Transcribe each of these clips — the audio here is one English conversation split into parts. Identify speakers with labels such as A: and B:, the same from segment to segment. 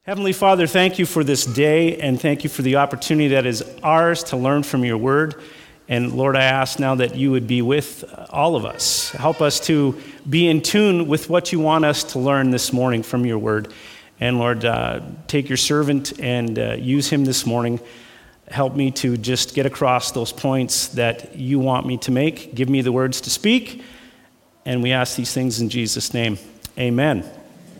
A: Heavenly Father, thank you for this day, and thank you for the opportunity that is ours to learn from your word. And Lord, I ask now that you would be with all of us. Help us to be in tune with what you want us to learn this morning from your word. And Lord, take your servant and use him this morning. Help me to just get across those points that you want me to make. Give me the words to speak. And we ask these things in Jesus' name. Amen.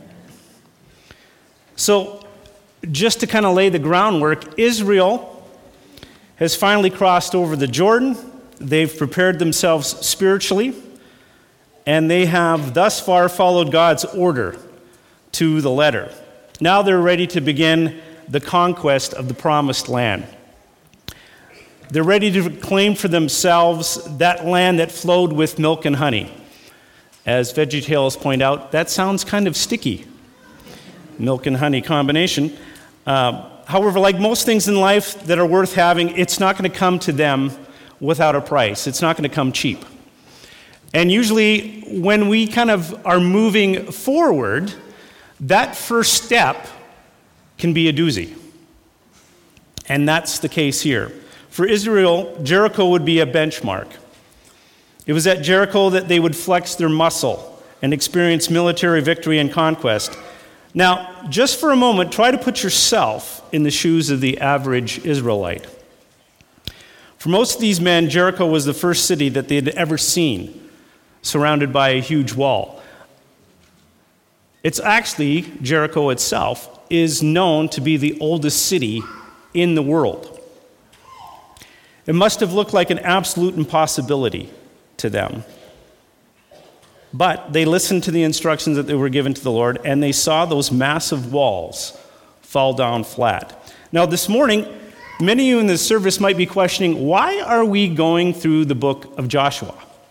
A: So, just to kind of lay the groundwork, Israel has finally crossed over the Jordan. They've prepared themselves spiritually, and they have thus far followed God's order to the letter. Now they're ready to begin the conquest of the promised land. They're ready to claim for themselves that land that flowed with milk and honey. As VeggieTales point out, that sounds kind of sticky. Milk and honey combination. However, like most things in life that are worth having, it's not going to come to them without a price. It's not going to come cheap. And usually when we kind of are moving forward, that first step can be a doozy. And that's the case here. For Israel, Jericho would be a benchmark. It was at Jericho that they would flex their muscle and experience military victory and conquest. Now, just for a moment, try to put yourself in the shoes of the average Israelite. For most of these men, Jericho was the first city that they had ever seen, surrounded by a huge wall. It's actually, Jericho itself is known to be the oldest city in the world. It must have looked like an absolute impossibility to them. But they listened to the instructions that they were given to the Lord, and they saw those massive walls fall down flat. Now, this morning, many of you in this service might be questioning, why are we going through the book of Joshua?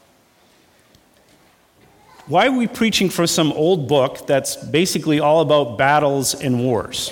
A: Why are we preaching from some old book that's basically all about battles and wars?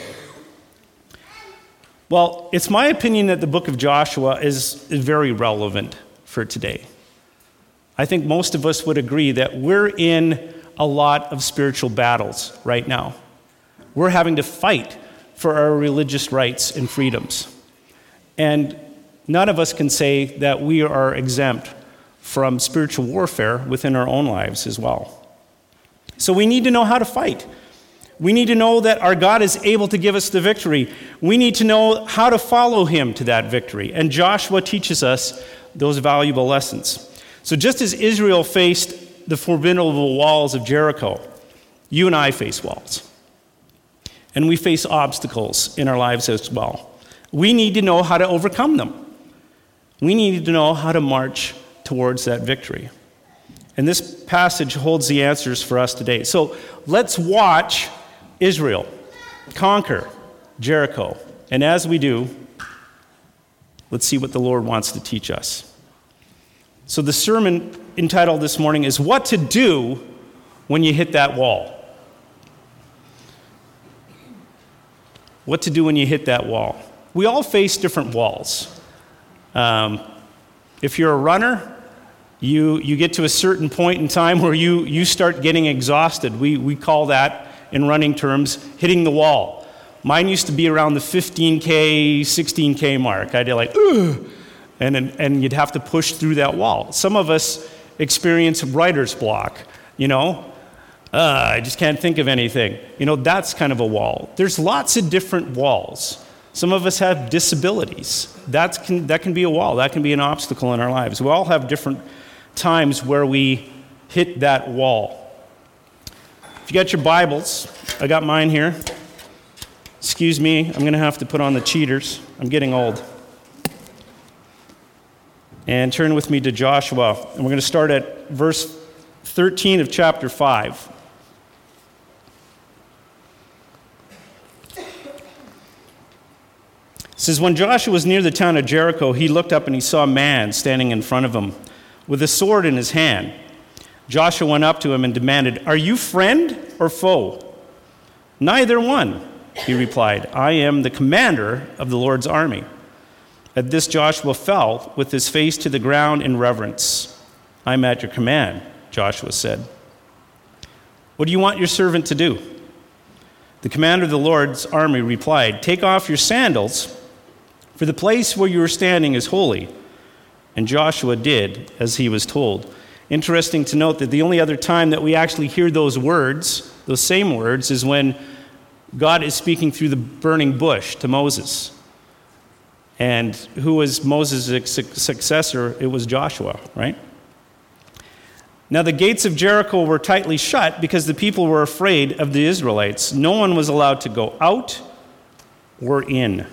A: Well, it's my opinion that the book of Joshua is very relevant for today. I think most of us would agree that we're in a lot of spiritual battles right now. We're having to fight for our religious rights and freedoms. And none of us can say that we are exempt from spiritual warfare within our own lives as well. So we need to know how to fight. We need to know that our God is able to give us the victory. We need to know how to follow him to that victory. And Joshua teaches us those valuable lessons. So just as Israel faced the formidable walls of Jericho, you and I face walls. And we face obstacles in our lives as well. We need to know how to overcome them. We need to know how to march towards that victory. And this passage holds the answers for us today. So let's watch Israel conquer Jericho. And as we do, let's see what the Lord wants to teach us. So the sermon entitled this morning is What to Do When You Hit That Wall. What to do when you hit that wall. We all face different walls. If you're a runner, you get to a certain point in time where you start getting exhausted. We call that, in running terms, hitting the wall. Mine used to be around the 15K, 16K mark. I'd be like, ugh! And you'd have to push through that wall. Some of us experience writer's block, I just can't think of anything. That's kind of a wall. There's lots of different walls. Some of us have disabilities. That can be a wall. That can be an obstacle in our lives. We all have different times where we hit that wall. If you got your Bibles, I got mine here. Excuse me, I'm going to have to put on the cheaters. I'm getting old. And turn with me to Joshua. And we're going to start at verse 13 of chapter 5. It says, When Joshua was near the town of Jericho, he looked up and he saw a man standing in front of him with a sword in his hand. Joshua went up to him and demanded, Are you friend or foe? Neither one, he replied. I am the commander of the Lord's army. At this, Joshua fell with his face to the ground in reverence. I'm at your command, Joshua said. What do you want your servant to do? The commander of the Lord's army replied, "Take off your sandals, for the place where you are standing is holy." And Joshua did as he was told. Interesting to note that the only other time that we actually hear those words, those same words, is when God is speaking through the burning bush to Moses. And who was Moses' successor? It was Joshua, right? Now the gates of Jericho were tightly shut because the people were afraid of the Israelites. No one was allowed to go out or in.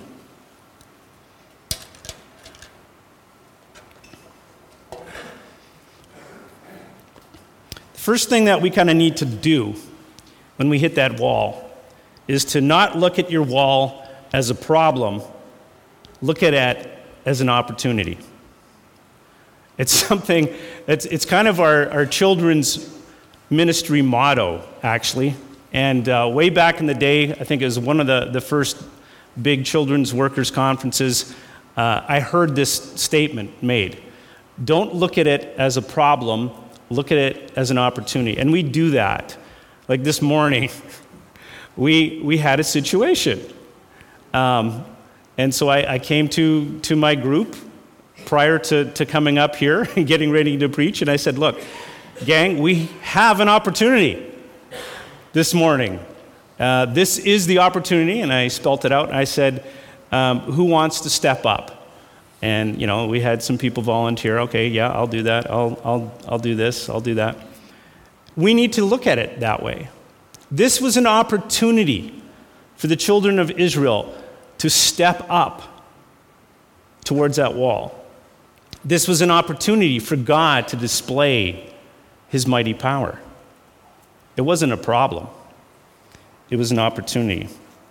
A: The first thing that we kind of need to do when we hit that wall is to not look at your wall as a problem. Look at it as an opportunity. It's something, it's kind of our children's ministry motto, actually. And way back in the day, I think it was one of the first big children's workers' conferences, I heard this statement made. Don't look at it as a problem, look at it as an opportunity. And we do that. Like this morning, we had a situation. And so I came to my group prior to coming up here and getting ready to preach, and I said, look, gang, we have an opportunity this morning. This is the opportunity, and I spelt it out, and I said, who wants to step up? And, we had some people volunteer. Okay, yeah, I'll do that. I'll do this. I'll do that. We need to look at it that way. This was an opportunity for the children of Israel to step up towards that wall. This was an opportunity for God to display his mighty power. It wasn't a problem. It was an opportunity.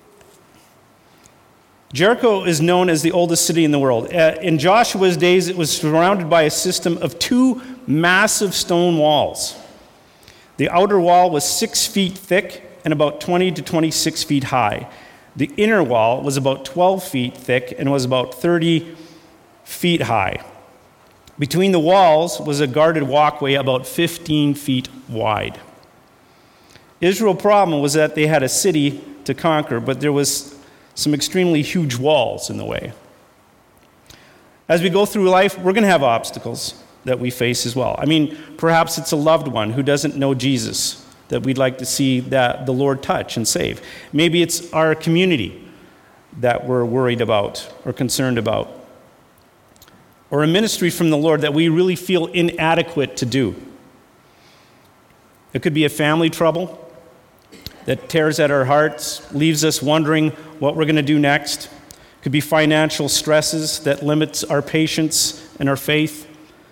A: Jericho is known as the oldest city in the world. In Joshua's days, it was surrounded by a system of 2 massive stone walls. The outer wall was 6 feet thick and about 20 to 26 feet high. The inner wall was about 12 feet thick and was about 30 feet high. Between the walls was a guarded walkway about 15 feet wide. Israel's problem was that they had a city to conquer, but there was some extremely huge walls in the way. As we go through life, we're going to have obstacles that we face as well. I mean, perhaps it's a loved one who doesn't know Jesus that we'd like to see that the Lord touch and save. Maybe it's our community that we're worried about or concerned about. Or a ministry from the Lord that we really feel inadequate to do. It could be a family trouble that tears at our hearts, leaves us wondering what we're going to do next. It could be financial stresses that limits our patience and our faith.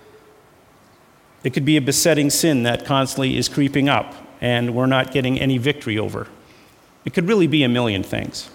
A: It could be a besetting sin that constantly is creeping up and we're not getting any victory over. It could really be a million things.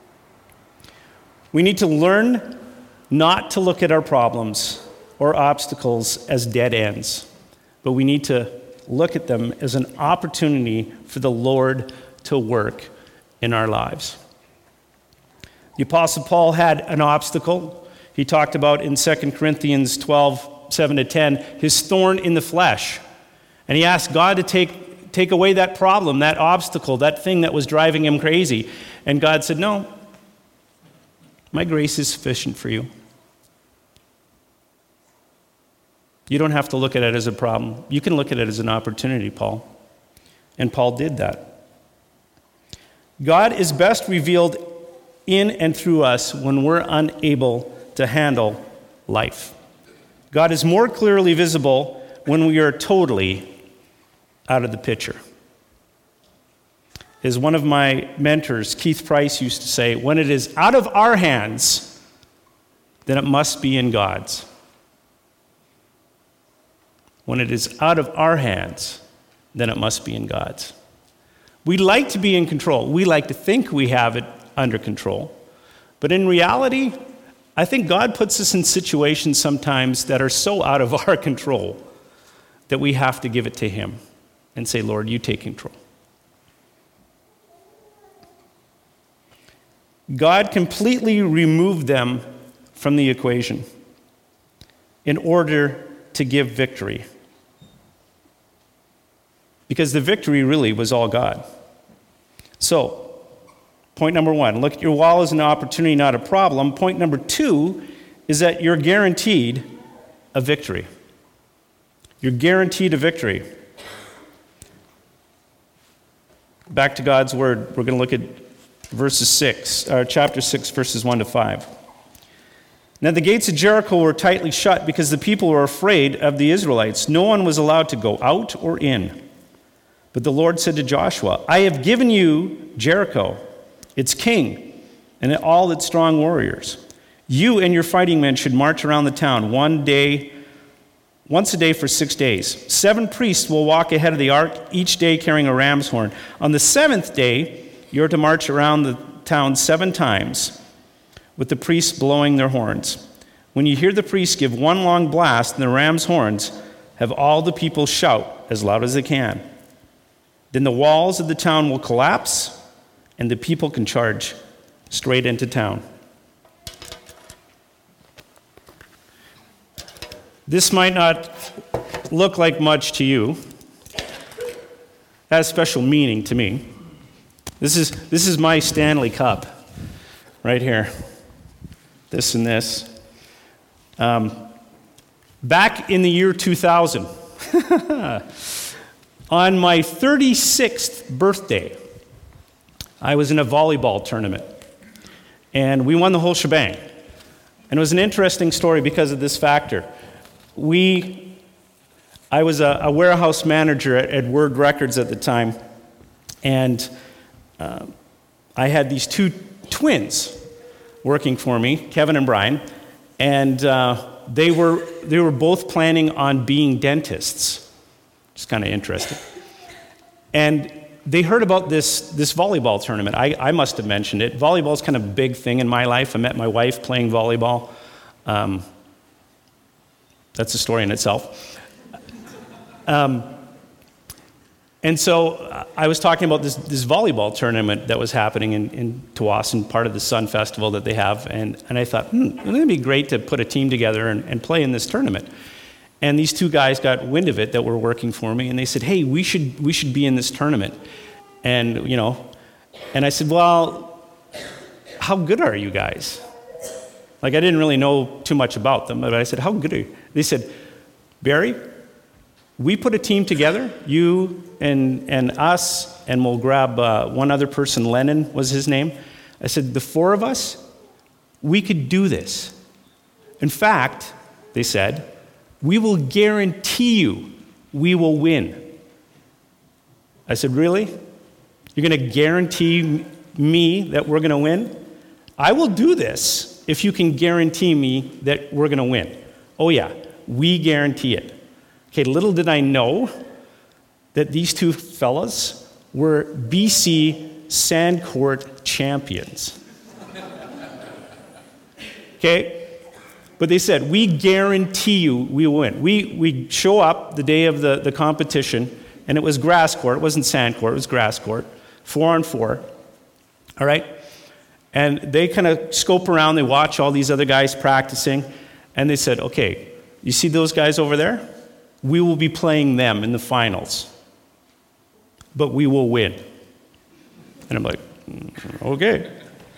A: We need to learn not to look at our problems or obstacles as dead ends, but we need to look at them as an opportunity for the Lord to work in our lives. The Apostle Paul had an obstacle. He talked about in 2 Corinthians 12, 7-10, his thorn in the flesh. And he asked God to take away that problem, that obstacle, that thing that was driving him crazy. And God said, no, my grace is sufficient for you. You don't have to look at it as a problem. You can look at it as an opportunity, Paul. And Paul did that. God is best revealed in and through us when we're unable to handle life. God is more clearly visible when we are totally out of the picture. As one of my mentors, Keith Price, used to say, when it is out of our hands, then it must be in God's. When it is out of our hands, then it must be in God's. We like to be in control. We like to think we have it under control. But in reality, I think God puts us in situations sometimes that are so out of our control that we have to give it to Him and say, Lord, you take control. God completely removed them from the equation in order to give victory. Because the victory really was all God. So, Point number one, look at your wall as an opportunity, not a problem. Point number two is that you're guaranteed a victory. You're guaranteed a victory. Back to God's word, we're going to look at chapter 6, verses 1 to 5. Now the gates of Jericho were tightly shut because the people were afraid of the Israelites. No one was allowed to go out or in. But the Lord said to Joshua, I have given you Jericho, its king, and all its strong warriors. You and your fighting men should march around the town once a day for 6 days. 7 priests will walk ahead of the ark, each day carrying a ram's horn. On the 7th day, you're to march around the town 7 times, with the priests blowing their horns. When you hear the priests give one long blast in the ram's horns, have all the people shout as loud as they can. Then the walls of the town will collapse, and the people can charge straight into town. This might not look like much to you. That has special meaning to me. This is my Stanley Cup right here. This and this. Back in the year 2000, on my 36th birthday, I was in a volleyball tournament, and we won the whole shebang. And it was an interesting story because of this factor. I was a warehouse manager at Word Records at the time, and I had these 2 twins working for me, Kevin and Brian, and they were both planning on being dentists. It's kind of interesting. And they heard about this volleyball tournament. I must have mentioned it. Volleyball's kind of a big thing in my life. I met my wife playing volleyball. That's a story in itself. And so I was talking about this volleyball tournament that was happening in Tsawwassen, part of the Sun Festival that they have. And I thought, wouldn't it be great to put a team together and play in this tournament? And these 2 guys got wind of it that were working for me, and they said, hey, we should be in this tournament. And, and I said, well, how good are you guys? Like, I didn't really know too much about them, but I said, how good are you? They said, Barry, we put a team together, you and us, and we'll grab one other person, Lennon was his name. I said, the 4 of us, we could do this. In fact, they said, we will guarantee you we will win. I said, really? You're going to guarantee me that we're going to win? I will do this if you can guarantee me that we're going to win. Oh yeah, we guarantee it. Okay, little did I know that these 2 fellas were BC sand court champions. Okay? But they said, we guarantee you we will win. We show up the day of the competition, and it was grass court. It wasn't sand court, it was grass court. 4-on-4. All right? And they kind of scope around, they watch all these other guys practicing, and they said, okay, you see those guys over there? We will be playing them in the finals. But we will win. And I'm like, okay.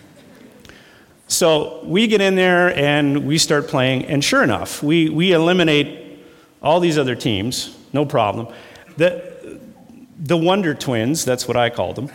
A: So we get in there and we start playing, and sure enough, we eliminate all these other teams, no problem. The Wonder Twins, that's what I called them,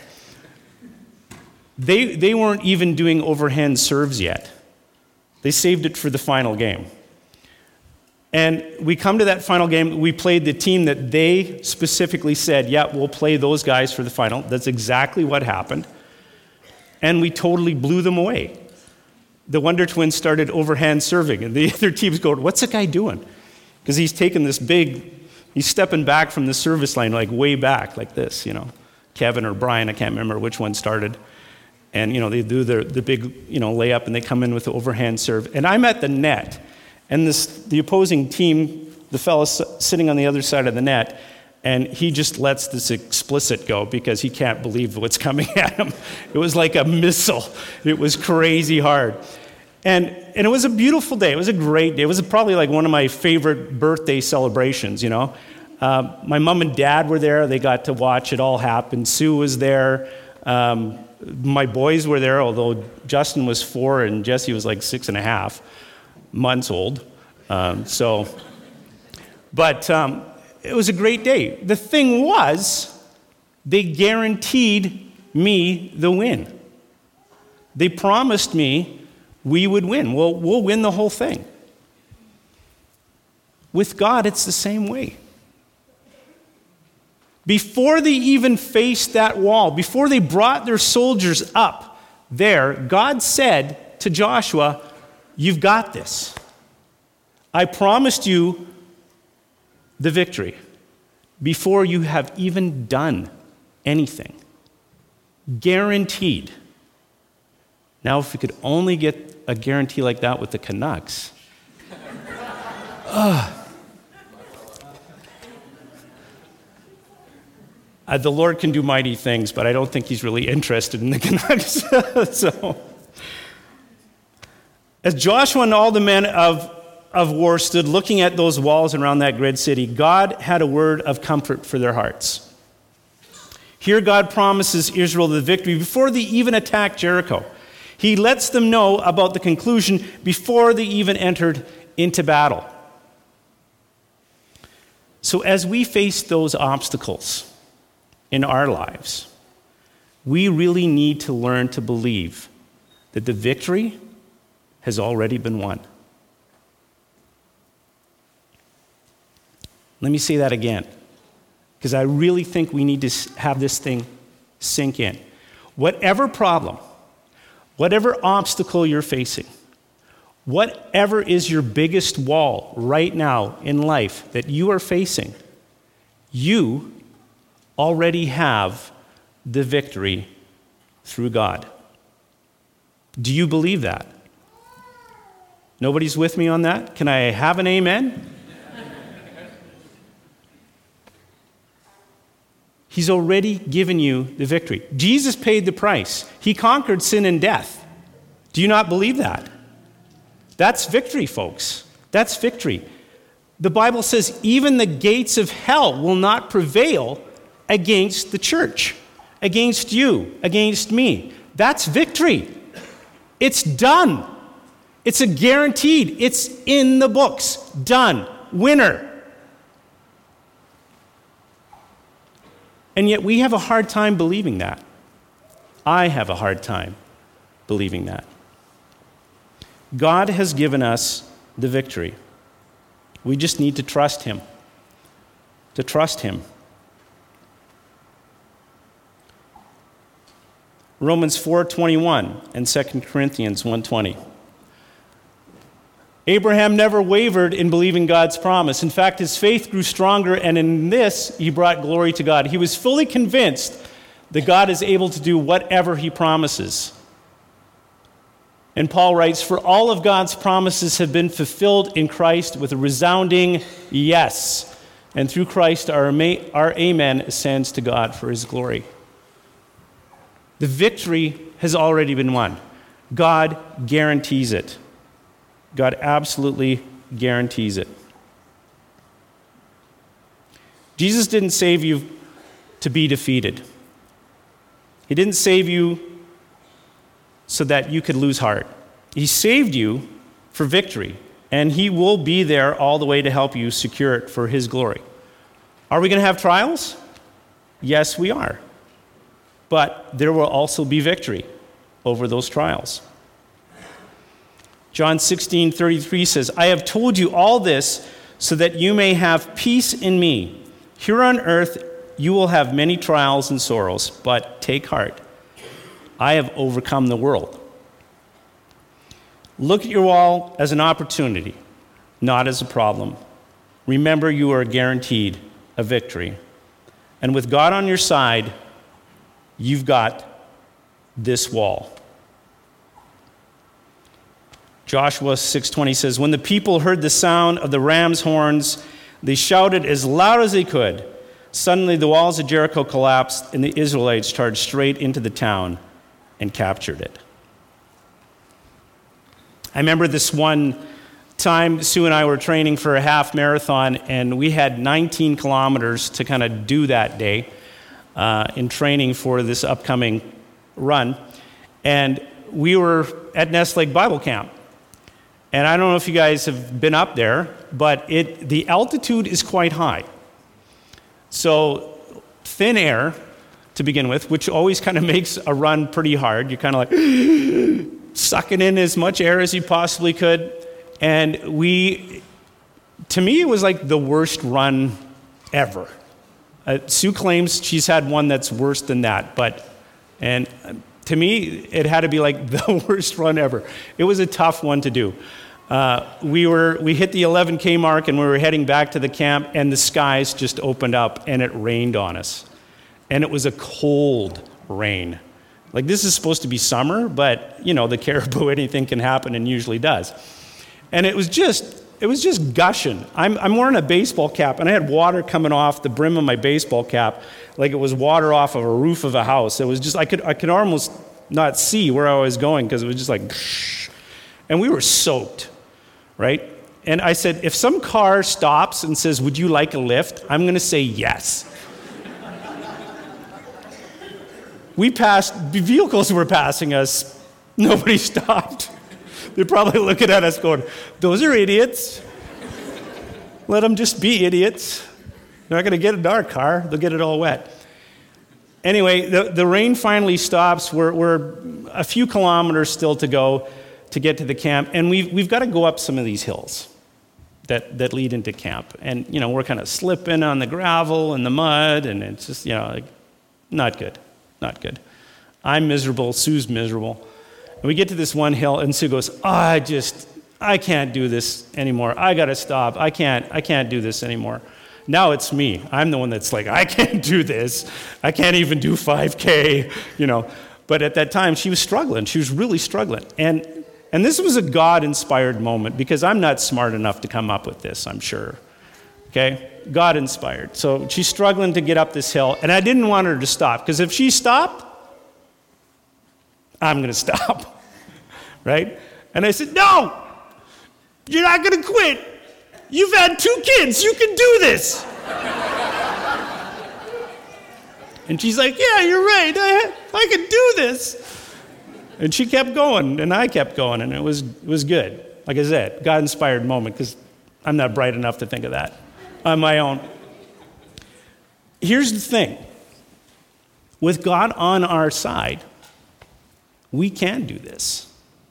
A: they weren't even doing overhand serves yet. They saved it for the final game. And we come to that final game, we played the team that they specifically said, yeah, we'll play those guys for the final. That's exactly what happened. And we totally blew them away. The Wonder Twins started overhand serving, and the other teams go, what's the guy doing? Because he's taking this he's stepping back from the service line, like way back, like this, Kevin or Brian, I can't remember which one started. And, they do the big, layup, and they come in with the overhand serve. And I'm at the net, and the opposing team, the fellow sitting on the other side of the net, and he just lets this explicit go because he can't believe what's coming at him. It was like a missile. It was crazy hard. And it was a beautiful day. It was a great day. It was probably like one of my favorite birthday celebrations, My mom and dad were there. They got to watch it all happen. Sue was there. My boys were there, although Justin was 4 and Jesse was like 6.5 months old. But it was a great day. The thing was, they guaranteed me the win. They promised me we would win. We'll win the whole thing. With God, it's the same way. Before they even faced that wall, before they brought their soldiers up there, God said to Joshua, "You've got this. I promised you the victory before you have even done anything. Guaranteed." Now, if we could only get a guarantee like that with the Canucks. The Lord can do mighty things, but I don't think he's really interested in the Canucks. So, as Joshua and all the men of war stood looking at those walls around that great city, God had a word of comfort for their hearts. Here God promises Israel the victory before they even attack Jericho. He lets them know about the conclusion before they even entered into battle. So as we face those obstacles in our lives, we really need to learn to believe that the victory has already been won. Let me say that again, because I really think we need to have this thing sink in. Whatever problem, whatever obstacle you're facing, whatever is your biggest wall right now in life that you are facing, you already have the victory through God. Do you believe that? Nobody's with me on that? Can I have an amen? He's already given you the victory. Jesus paid the price. He conquered sin and death. Do you not believe that? That's victory, folks. That's victory. The Bible says even the gates of hell will not prevail against the church, against you, against me. That's victory. It's done. It's a guaranteed. It's in the books. Done. Winner. And yet we have a hard time believing that. I have a hard time believing that. God has given us the victory. We just need to trust him. To trust him. Romans 4:21 and 2 Corinthians 1:20. Abraham never wavered in believing God's promise. In fact, his faith grew stronger, and in this, he brought glory to God. He was fully convinced that God is able to do whatever he promises. And Paul writes, "For all of God's promises have been fulfilled in Christ with a resounding yes. And through Christ, our amen ascends to God for his glory." The victory has already been won. God guarantees it. God absolutely guarantees it. Jesus didn't save you to be defeated. He didn't save you so that you could lose heart. He saved you for victory, and he will be there all the way to help you secure it for his glory. Are we going to have trials? Yes, we are. But there will also be victory over those trials. John 16:33 says, "I have told you all this so that you may have peace in me. Here on earth you will have many trials and sorrows, but take heart. I have overcome the world." Look at your wall as an opportunity, not as a problem. Remember, you are guaranteed a victory. And with God on your side, you've got this wall. Joshua 6:20 says, "When the people heard the sound of the ram's horns, they shouted as loud as they could. Suddenly the walls of Jericho collapsed, and the Israelites charged straight into the town and captured it." I remember this one time, Sue and I were training for a half marathon, and we had 19 kilometers to kind of do that day in training for this upcoming run, and we were at Nest Lake Bible Camp. And I don't know if you guys have been up there, but the altitude is quite high. So thin air to begin with, which always kind of makes a run pretty hard. You're kind of like sucking in as much air as you possibly could. And to me, it was like the worst run ever. Sue claims she's had one that's worse than that, and to me, it had to be like the worst run ever. It was a tough one to do. We hit the 11K mark, and we were heading back to the camp, and the skies just opened up, and it rained on us. And it was a cold rain. Like, this is supposed to be summer, but, the Caribou, anything can happen, and usually does. And it was just gushing. I'm wearing a baseball cap, and I had water coming off the brim of my baseball cap like it was water off of a roof of a house. It was just, I could almost not see where I was going because it was just like, and we were soaked, right? And I said, if some car stops and says, would you like a lift? I'm going to say yes. The vehicles were passing us. Nobody stopped. They're probably looking at us going, those are idiots. Let them just be idiots. They're not going to get in our car. They'll get it all wet. Anyway, the rain finally stops. We're a few kilometers still to go to get to the camp, and we've got to go up some of these hills that lead into camp. And, we're kind of slipping on the gravel and the mud, and it's just, not good. Not good. I'm miserable. Sue's miserable. And we get to this one hill, and Sue goes, I can't do this anymore. I got to stop. I can't do this anymore. Now it's me. I'm the one that's like, I can't do this. I can't even do 5K, But at that time, she was struggling. She was really struggling. And this was a God-inspired moment, because I'm not smart enough to come up with this, I'm sure. Okay? God-inspired. So she's struggling to get up this hill, and I didn't want her to stop, because if she stopped, I'm going to stop, right? And I said, no, you're not going to quit. You've had 2 kids. You can do this. And she's like, yeah, you're right. I can do this. And she kept going, and I kept going, and it was good. Like I said, God-inspired moment, because I'm not bright enough to think of that on my own. Here's the thing. With God on our side, we can do this.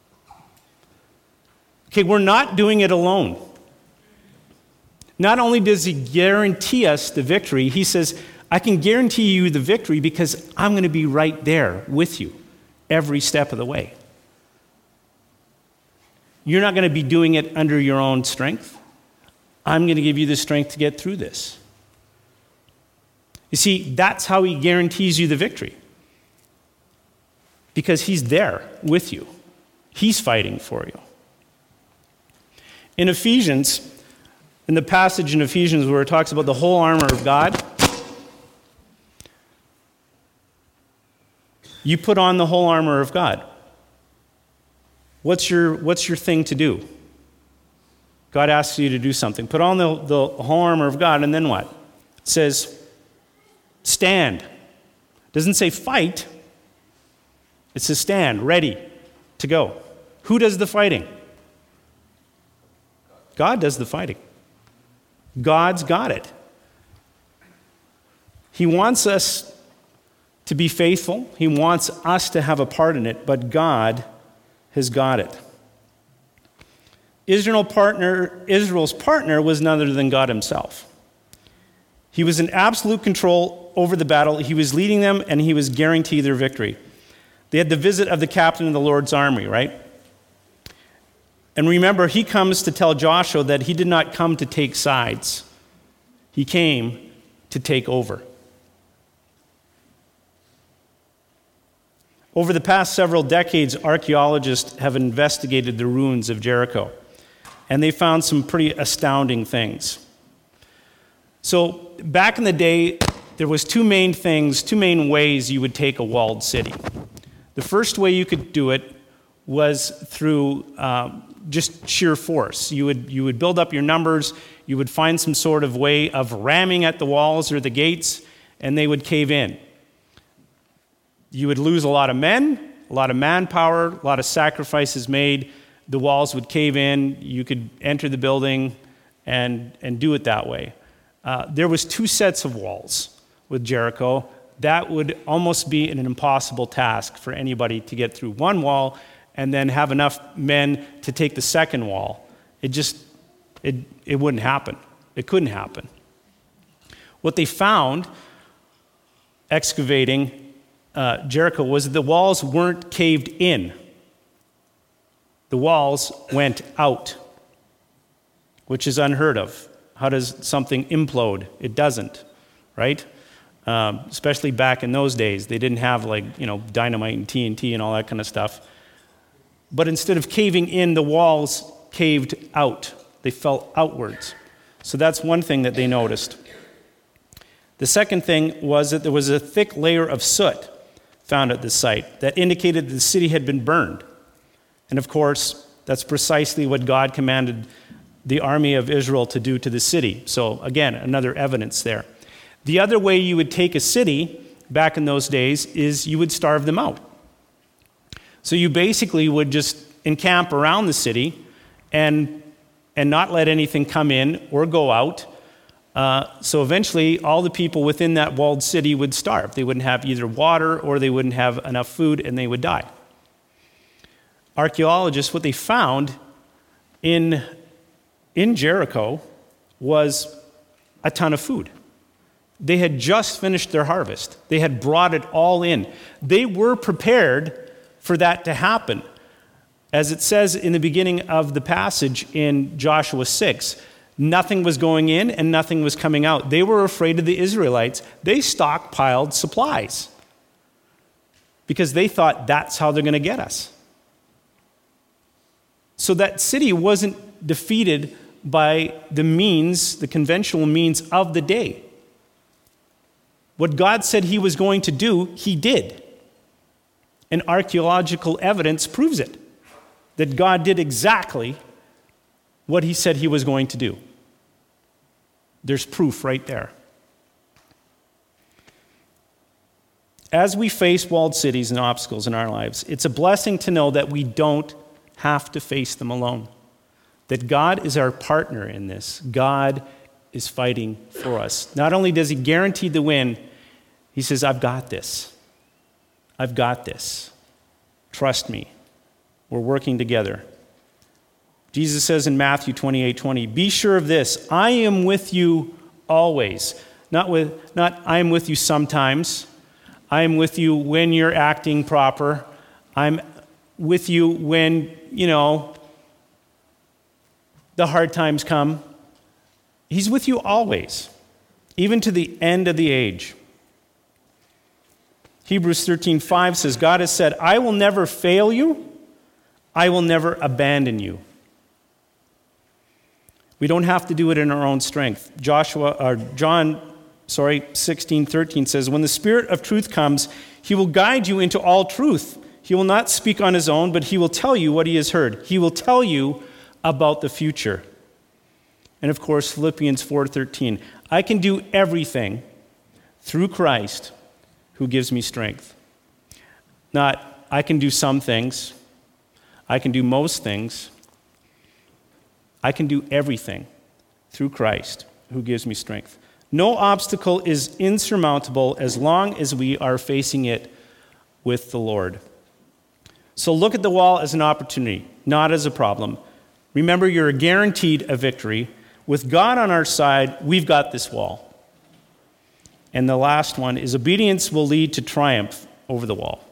A: Okay, we're not doing it alone. Not only does he guarantee us the victory, he says, I can guarantee you the victory because I'm going to be right there with you every step of the way. You're not going to be doing it under your own strength. I'm going to give you the strength to get through this. You see, that's how he guarantees you the victory. Because he's there with you. He's fighting for you. In Ephesians, in the passage in Ephesians where it talks about the whole armor of God, you put on the whole armor of God. What's your thing to do? God asks you to do something. Put on the whole armor of God, and then what? It says, stand. It doesn't say fight. It says stand, ready to go. Who does the fighting? God does the fighting. God's got it. He wants us to be faithful. He wants us to have a part in it, but God has got it. Israel's partner was none other than God himself. He was in absolute control over the battle. He was leading them, and he was guaranteeing their victory. They had the visit of the captain of the Lord's army, right? And remember, he comes to tell Joshua that he did not come to take sides. He came to take over. Over the past several decades, archaeologists have investigated the ruins of Jericho, and they found some pretty astounding things. So back in the day, there was two main ways you would take a walled city. The first way you could do it was through just sheer force. You would build up your numbers, you would find some sort of way of ramming at the walls or the gates, and they would cave in. You would lose a lot of men, a lot of manpower, a lot of sacrifices made. The walls would cave in. You could enter the building and do it that way. There was 2 sets of walls with Jericho. That would almost be an impossible task for anybody to get through one wall and then have enough men to take the second wall. It wouldn't happen. It couldn't happen. What they found excavating Jericho was that the walls weren't caved in. The walls went out, which is unheard of. How does something implode? It doesn't, right? Especially back in those days. They didn't have dynamite and TNT and all that kind of stuff. But instead of caving in, the walls caved out. They fell outwards. So that's one thing that they noticed. The second thing was that there was a thick layer of soot found at the site that indicated that the city had been burned. And of course, that's precisely what God commanded the army of Israel to do to the city. So again, another evidence there. The other way you would take a city back in those days is you would starve them out. So you basically would just encamp around the city and not let anything come in or go out. So eventually, all the people within that walled city would starve. They wouldn't have either water or they wouldn't have enough food, and they would die. Archaeologists, what they found in Jericho was a ton of food. They had just finished their harvest. They had brought it all in. They were prepared for that to happen. As it says in the beginning of the passage in Joshua 6, nothing was going in and nothing was coming out. They were afraid of the Israelites. They stockpiled supplies because they thought that's how they're going to get us. So that city wasn't defeated by the conventional means of the day. What God said he was going to do, he did. And archaeological evidence proves it, that God did exactly what he said he was going to do. There's proof right there. As we face walled cities and obstacles in our lives, it's a blessing to know that we don't have to face them alone. That God is our partner in this. God is fighting for us. Not only does he guarantee the win, he says, I've got this. I've got this. Trust me. We're working together. Jesus says in Matthew 28:20, be sure of this, I am with you always. Not I am with you sometimes. I am with you when you're acting proper. I'm with you when, the hard times come. He's with you always, even to the end of the age. Hebrews 13:5 says, God has said, I will never fail you. I will never abandon you. We don't have to do it in our own strength. John 16:13 says, when the Spirit of truth comes, he will guide you into all truth. He will not speak on his own, but he will tell you what he has heard. He will tell you about the future. And of course, Philippians 4:13, I can do everything through Christ who gives me strength. Not, I can do some things. I can do most things. I can do everything through Christ who gives me strength. No obstacle is insurmountable as long as we are facing it with the Lord. So look at the wall as an opportunity, not as a problem. Remember, you're guaranteed a victory. With God on our side, we've got this wall. And the last one is obedience will lead to triumph over the wall.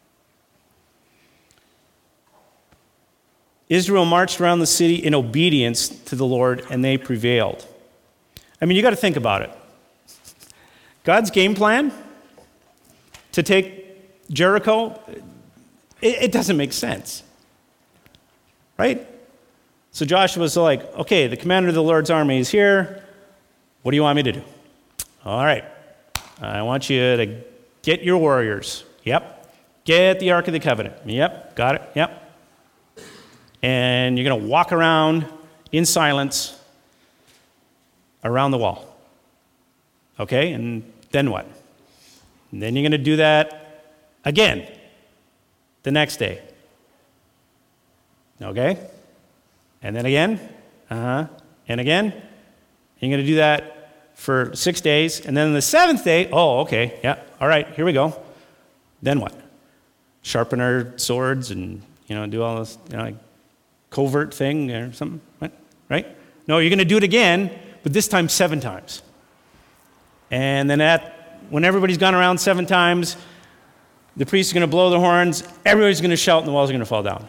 A: Israel marched around the city in obedience to the Lord, and they prevailed. I mean, you got to think about it. God's game plan to take Jericho, it doesn't make sense. Right? So Joshua's like, okay, the commander of the Lord's army is here. What do you want me to do? All right. I want you to get your warriors. Yep. Get the Ark of the Covenant. Yep. Got it. Yep. And you're going to walk around in silence around the wall. Okay? And then what? And then you're going to do that Again, the next day. Okay? And then again. And again. You're going to do that for 6 days. And then the seventh day, oh, okay, yeah, all right, here we go. Then what? Sharpen our swords and, do all this, like covert thing or something, what? Right? No, you're going to do it again, but this time 7 times. And then when everybody's gone around 7 times, the priest is going to blow the horns, everybody's going to shout, and the walls are going to fall down.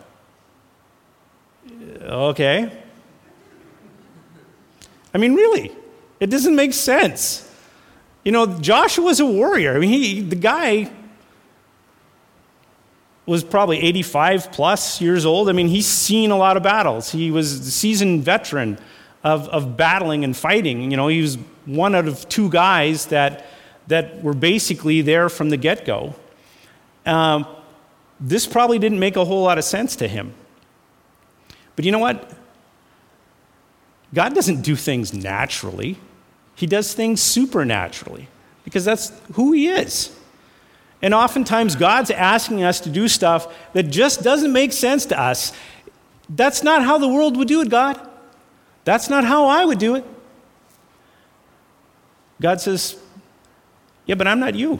A: Okay. I mean, really, it doesn't make sense. Joshua's a warrior. I mean, the guy was probably 85 plus years old. I mean, he's seen a lot of battles. He was a seasoned veteran of battling and fighting. He was one out of 2 guys that were basically there from the get-go. This probably didn't make a whole lot of sense to him. But you know what? God doesn't do things naturally. He does things supernaturally because that's who he is. And oftentimes God's asking us to do stuff that just doesn't make sense to us. That's not how the world would do it, God. That's not how I would do it. God says, yeah, but I'm not you.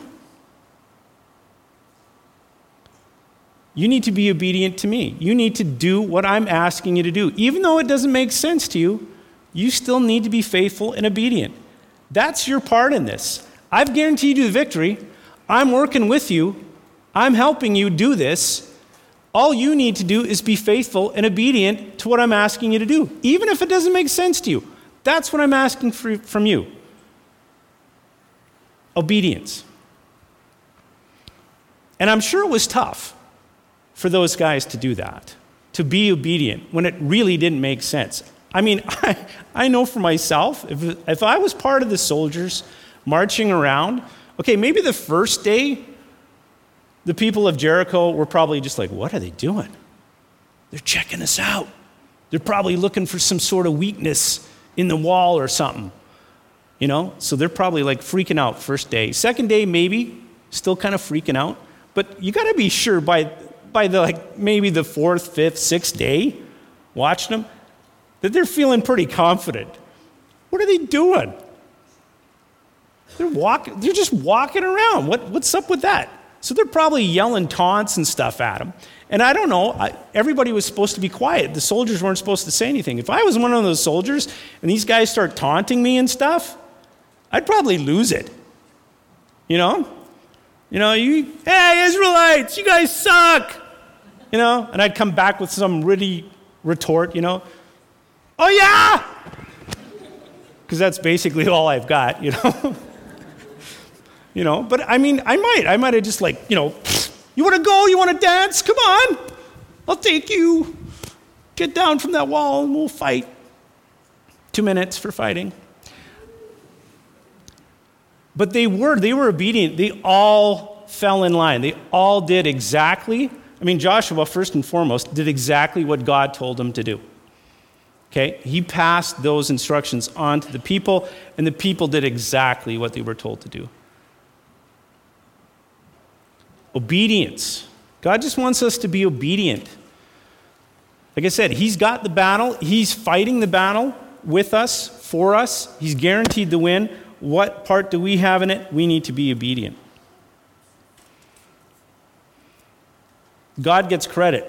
A: You need to be obedient to me. You need to do what I'm asking you to do. Even though it doesn't make sense to you, you still need to be faithful and obedient. That's your part in this. I've guaranteed you the victory. I'm working with you. I'm helping you do this. All you need to do is be faithful and obedient to what I'm asking you to do, even if it doesn't make sense to you. That's what I'm asking from you. Obedience. And I'm sure it was tough for those guys to do that, to be obedient when it really didn't make sense. I mean, I know for myself, if I was part of the soldiers marching around, okay, maybe the first day, the people of Jericho were probably just like, what are they doing? They're checking us out. They're probably looking for some sort of weakness in the wall or something. So they're probably like freaking out first day. Second day, maybe, still kind of freaking out. But you got to be sure by maybe the 4th, 5th, 6th day, watching them, that they're feeling pretty confident. What are they doing? They're just walking around. What's up with that? So they're probably yelling taunts and stuff at them. And I don't know, everybody was supposed to be quiet. The soldiers weren't supposed to say anything. If I was one of those soldiers and these guys start taunting me and stuff, I'd probably lose it. Hey, Israelites, you guys suck. And I'd come back with some really retort, oh yeah! Because that's basically all I've got, But I mean, I might have just you want to go? You want to dance? Come on. I'll take you. Get down from that wall and we'll fight. 2 minutes for fighting. But they were obedient. They all fell in line. They all did exactly, Joshua, first and foremost, did exactly what God told him to do. Okay? He passed those instructions on to the people, and the people did exactly what they were told to do. Obedience. God just wants us to be obedient. Like I said, he's got the battle. He's fighting the battle with us, for us. He's guaranteed the win. What part do we have in it? We need to be obedient. God gets credit.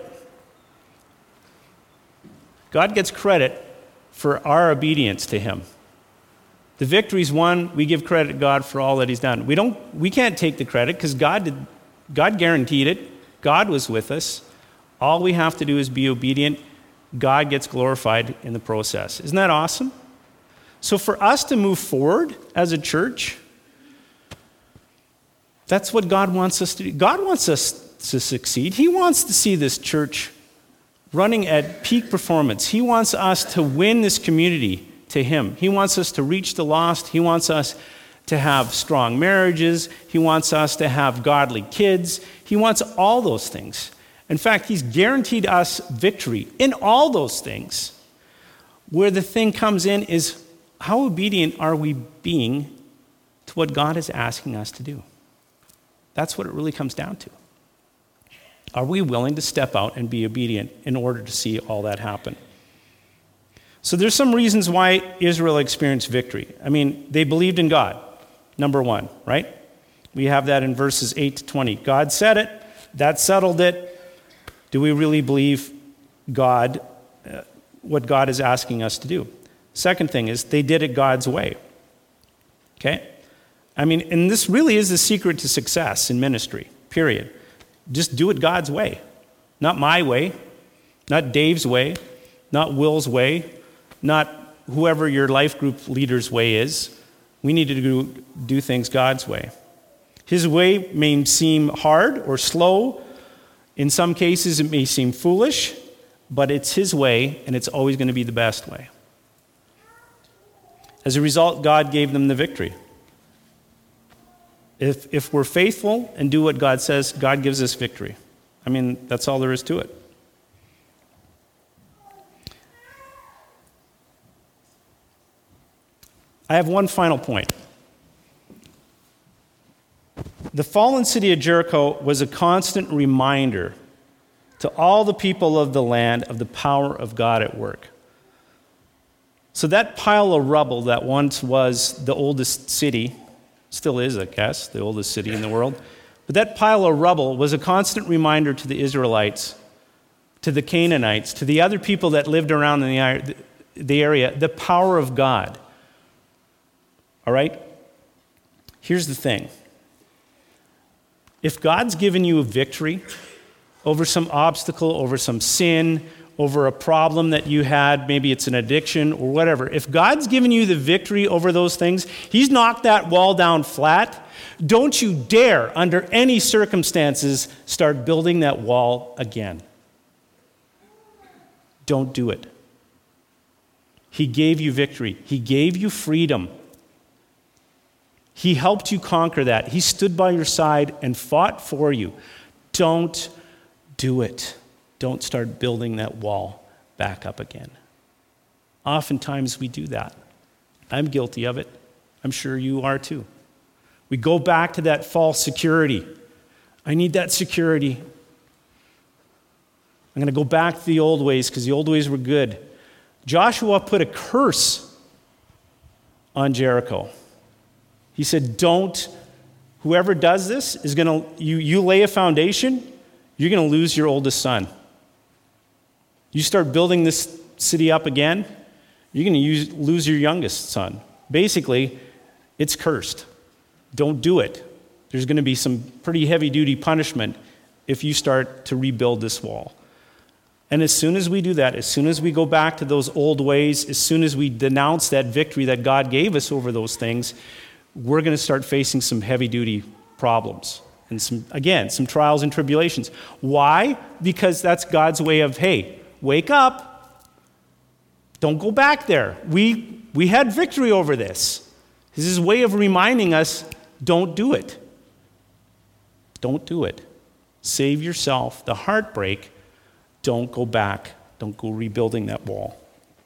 A: God gets credit for our obedience to him. The victory's won. We give credit to God for all that he's done. We can't take the credit because God guaranteed it. God was with us. All we have to do is be obedient. God gets glorified in the process. Isn't that awesome? So for us to move forward as a church, that's what God wants us to do. God wants us to succeed. He wants to see this church running at peak performance. He wants us to win this community to him. He wants us to reach the lost. He wants us to have strong marriages. He wants us to have godly kids. He wants all those things. In fact, he's guaranteed us victory in all those things. Where the thing comes in is, how obedient are we being to what God is asking us to do? That's what it really comes down to. Are we willing to step out and be obedient in order to see all that happen? So there's some reasons why Israel experienced victory. I mean, they believed in God, number one, right? We have that in verses 8 to 20. God said it, that settled it. Do we really believe God, what God is asking us to do? Second thing is they did it God's way. Okay? I mean, and this really is the secret to success in ministry, period. Just do it God's way. Not my way, not Dave's way, not Will's way, not whoever your life group leader's way is. We need to do things God's way. His way may seem hard or slow. In some cases, it may seem foolish, but it's his way, and it's always going to be the best way. As a result, God gave them the victory. If we're faithful and do what God says, God gives us victory. I mean, that's all there is to it. I have one final point. The fallen city of Jericho was a constant reminder to all the people of the land of the power of God at work. So that pile of rubble that once was the oldest city, still is, I guess, the oldest city in the world, but that pile of rubble was a constant reminder to the Israelites, to the Canaanites, to the other people that lived around in the area, the power of God. All right? Here's the thing. If God's given you a victory over some obstacle, over some sin, over a problem that you had, maybe it's an addiction or whatever, if God's given you the victory over those things, he's knocked that wall down flat, don't you dare, under any circumstances, start building that wall again. Don't do it. He gave you victory. He gave you freedom. He helped you conquer that. He stood by your side and fought for you. Don't do it. Don't start building that wall back up again. Oftentimes we do that. I'm guilty of it. I'm sure you are too. We go back to that false security. I need that security. I'm going to go back to the old ways because the old ways were good. Joshua put a curse on Jericho. He said, whoever does this is going to, you lay a foundation, you're going to lose your oldest son. You start building this city up again, you're going to lose your youngest son. Basically, it's cursed. Don't do it. There's going to be some pretty heavy-duty punishment if you start to rebuild this wall. And as soon as we do that, as soon as we go back to those old ways, as soon as we denounce that victory that God gave us over those things, we're going to start facing some heavy-duty problems and some trials and tribulations. Why? Because that's God's way of, hey, wake up. Don't go back there. We had victory over this. This is his way of reminding us, don't do it. Don't do it. Save yourself the heartbreak. Don't go back. Don't go rebuilding that wall.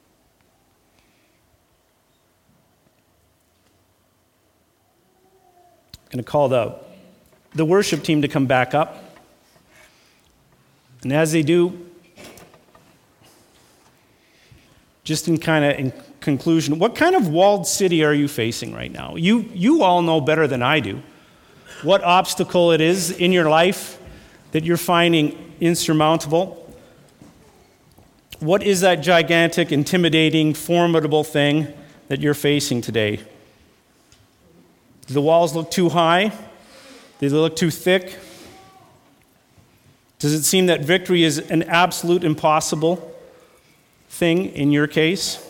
A: I'm going to call the worship team to come back up. And as they do, just in conclusion, what kind of walled city are you facing right now? You all know better than I do what obstacle it is in your life that you're finding insurmountable. What is that gigantic, intimidating, formidable thing that you're facing today? Do the walls look too high? Do they look too thick? Does it seem that victory is an absolute impossible thing in your case?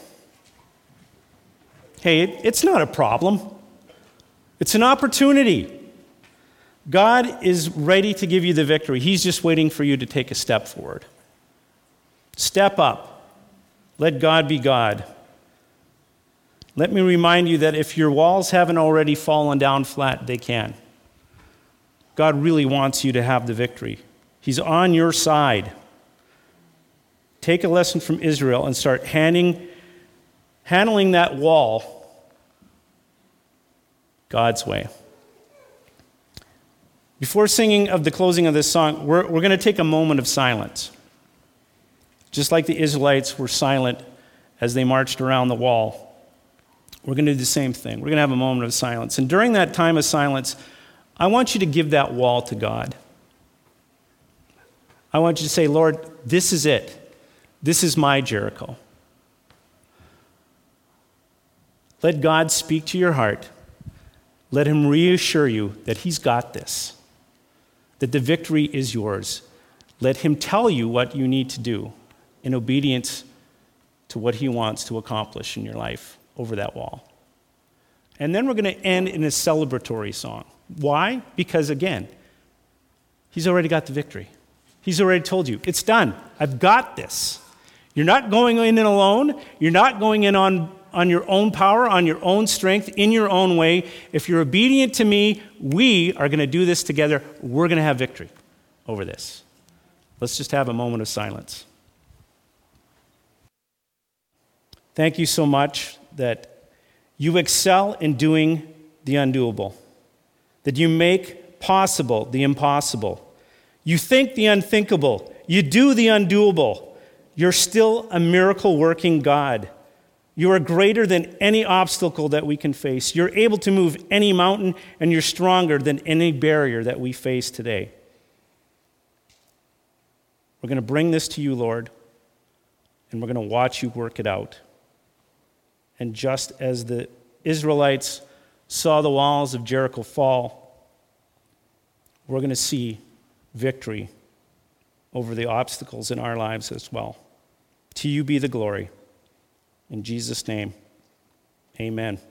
A: Hey, it's not a problem. It's an opportunity. God is ready to give you the victory. He's just waiting for you to take a step forward. Step up. Let God be God. Let me remind you that if your walls haven't already fallen down flat, they can. God really wants you to have the victory. He's on your side. Take a lesson from Israel and start handling that wall God's way. Before singing of the closing of this song, we're going to take a moment of silence. Just like the Israelites were silent as they marched around the wall, we're going to do the same thing. We're going to have a moment of silence. And during that time of silence, I want you to give that wall to God. I want you to say, Lord, this is it. This is my Jericho. Let God speak to your heart. Let him reassure you that he's got this, that the victory is yours. Let him tell you what you need to do in obedience to what he wants to accomplish in your life over that wall. And then we're going to end in a celebratory song. Why? Because, again, he's already got the victory. He's already told you, it's done. I've got this. You're not going in alone. You're not going in on your own power, on your own strength, in your own way. If you're obedient to me, we are going to do this together. We're going to have victory over this. Let's just have a moment of silence. Thank you so much that you excel in doing the undoable, that you make possible the impossible. You think the unthinkable. You do the undoable. You're still a miracle-working God. You are greater than any obstacle that we can face. You're able to move any mountain, and you're stronger than any barrier that we face today. We're going to bring this to you, Lord, and we're going to watch you work it out. And just as the Israelites saw the walls of Jericho fall, we're going to see victory over the obstacles in our lives as well. To you be the glory. In Jesus' name, amen.